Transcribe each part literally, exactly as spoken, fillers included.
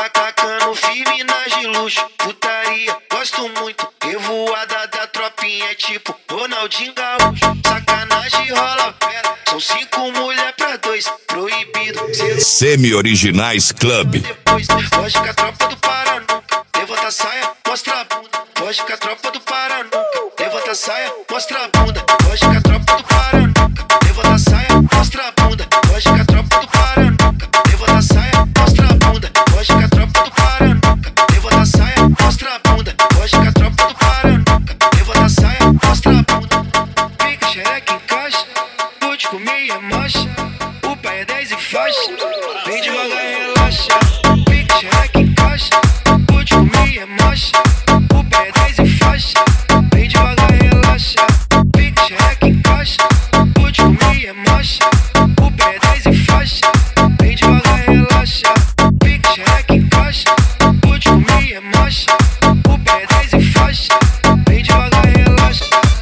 Tacando firme nas de luxo, putaria, gosto muito. Revoada da tropinha, tipo Ronaldinho Gaúcho. Sacanagem rola fera, são cinco mulher pra dois, proibido. Semi-Originais Club. Depois, foge com a tropa do Pará nunca. Levanta a saia, mostra a bunda. Foge com a tropa do Pará nunca. Levanta a saia, mostra a bunda. Foge com a tropa do Pará nunca. Levanta a saia, mostra a bunda. Foge com a tropa do Pará nunca. Levanta a saia, mostra a bunda. Foge com a tropa do Pará nunca. Levanta a saia, mostra a bunda. Foge com a tropa do Pará nunca. Levanta a saia, mostra a bunda. Fica xereca em caixa, vou te comer é marcha. O pai é dez e faixa, vem devagar e relaxa. Fica xereca em caixa, vou te comer é marcha. O pai é dez e faixa, vem devagar e relaxa. Fica xereca em caixa, vou te comer é marcha. O pai é dez e faixa, vem devagar e relaxa. Fica xereca em caixa, vou te comer é marcha. O pai é dez e faixa, vem devagar e relaxa.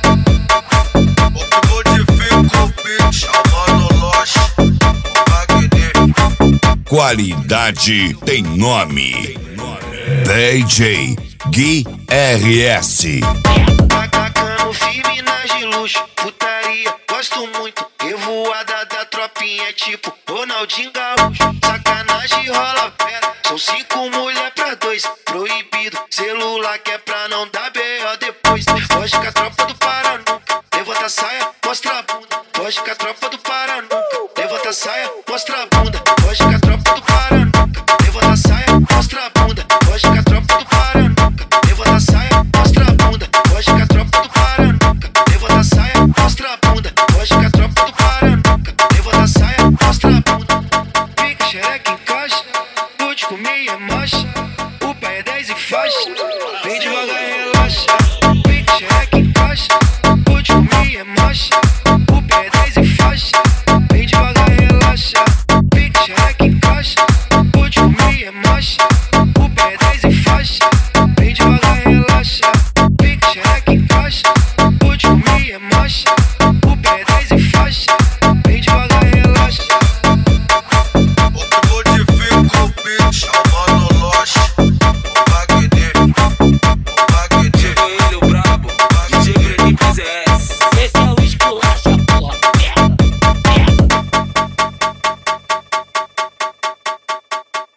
O que modifica o beat, Almano Loche, o Wagner. Qualidade tem nome. D J Gui R S. Tacando firme nas de luxo, putaria, gosto muito. Revoada da tropinha, tipo Ronaldinho Gaúcho. Sacanagem rola fera, são cinco mulher pra dois, proibido. Celular que é pra não dar B O depois. Foge com a tropa do Pará nunca. Levanta a saia, mostra a bunda. Foge com a tropa do Pará nunca. Levanta a saia, mostra a bunda. Foge com a tropa do Pará nunca. Levanta a saia, mostra a bunda. Foge com a tropa do Pará nunca. Levanta a saia, mostra a bunda. Foge com a tropa do Pará nunca. Levanta a saia, mostra a bunda. Foge com a tropa do Pará nunca. Levanta a saia, mostra a bunda. Fica xereca em caixa, vou te comer é marcha. O pai é dez e faixa, vem devagar e relaxa. Fica xereca em caixa, vou te comer é marcha. O pai é dez e faixa,